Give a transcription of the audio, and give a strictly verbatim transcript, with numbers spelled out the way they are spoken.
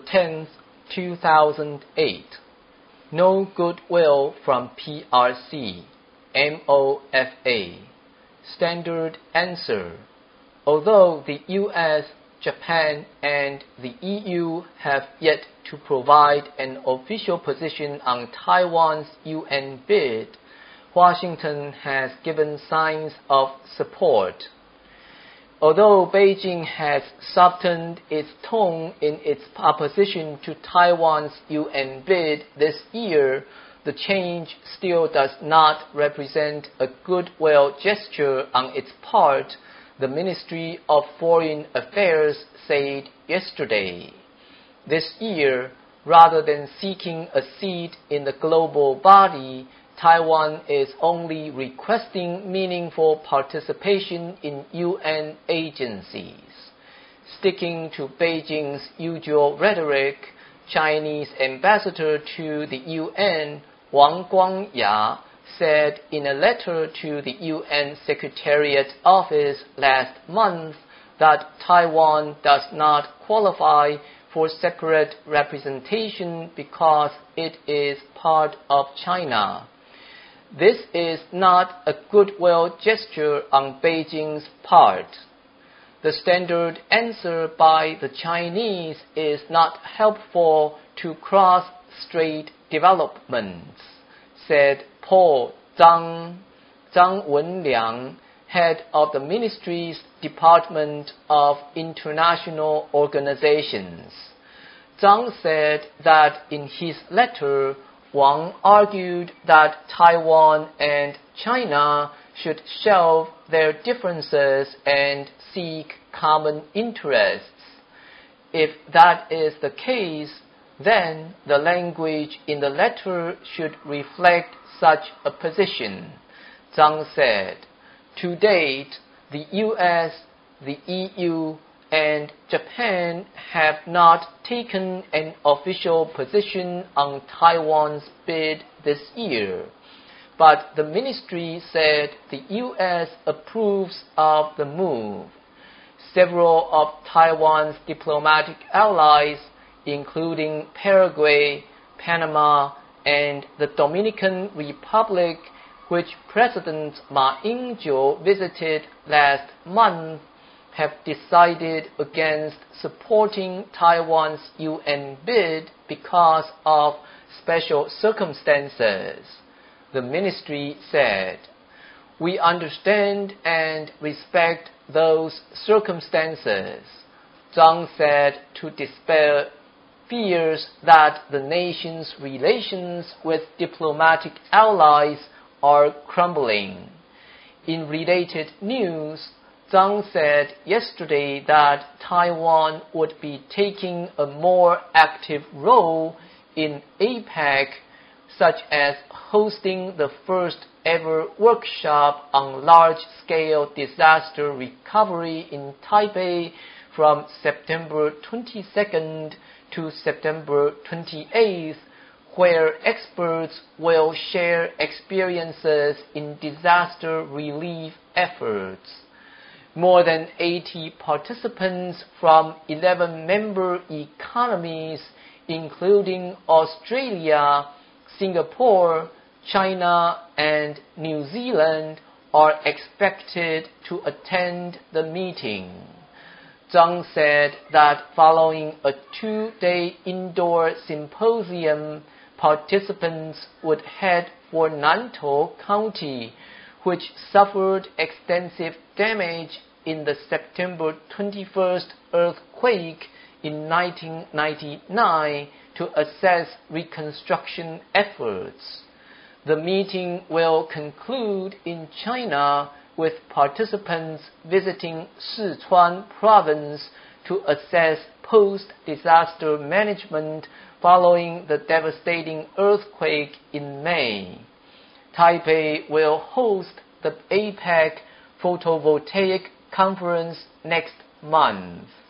tenth, two thousand eight. No goodwill from P R C, M O F A. Standard answer. Although the U S, Japan, and the E U have yet to provide an official position on Taiwan's U N bid, Washington has given signs of support. Although Beijing has softened its tone in its opposition to Taiwan's U N bid this year, the change still does not represent a goodwill gesture on its part, the Ministry of Foreign Affairs said yesterday. This year, rather than seeking a seat in the global body, Taiwan is only requesting meaningful participation in U N agencies. Sticking to Beijing's usual rhetoric, Chinese ambassador to the U N, Wang Guangya, said in a letter to the U N Secretariat Office last month that Taiwan does not qualify for separate representation because it is part of China. This is not a goodwill gesture on Beijing's part. The standard answer by the Chinese is not helpful to cross-strait developments, said Paul Zhang, Zhang Wenliang, head of the ministry's Department of International Organizations. Zhang said that in his letter, Wang argued that Taiwan and China should shelve their differences and seek common interests. If that is the case, then the language in the letter should reflect such a position, Zhang said. To date, the U S, the E U, and Japan have not taken an official position on Taiwan's bid this year, but the ministry said the U S approves of the move. Several of Taiwan's diplomatic allies, including Paraguay, Panama, and the Dominican Republic, which President Ma Ying-jeou visited last month, have decided against supporting Taiwan's U N bid because of special circumstances. The ministry said, "We understand and respect those circumstances," Zhang said to dispel fears that the nation's relations with diplomatic allies are crumbling. In related news, Zhang said yesterday that Taiwan would be taking a more active role in APEC, such as hosting the first ever workshop on large-scale disaster recovery in Taipei from September twenty-second to September twenty-eighth, where experts will share experiences in disaster relief efforts. More than eighty participants from eleven member economies, including Australia, Singapore, China, and New Zealand, are expected to attend the meeting. Zhang said that following a two-day indoor symposium, participants would head for Nantou County, which suffered extensive damage in the September twenty-first earthquake in nineteen ninety-nine, to assess reconstruction efforts. The meeting will conclude in China, with participants visiting Sichuan province to assess post-disaster management following the devastating earthquake in May. Taipei will host the APEC Photovoltaic Conference next month.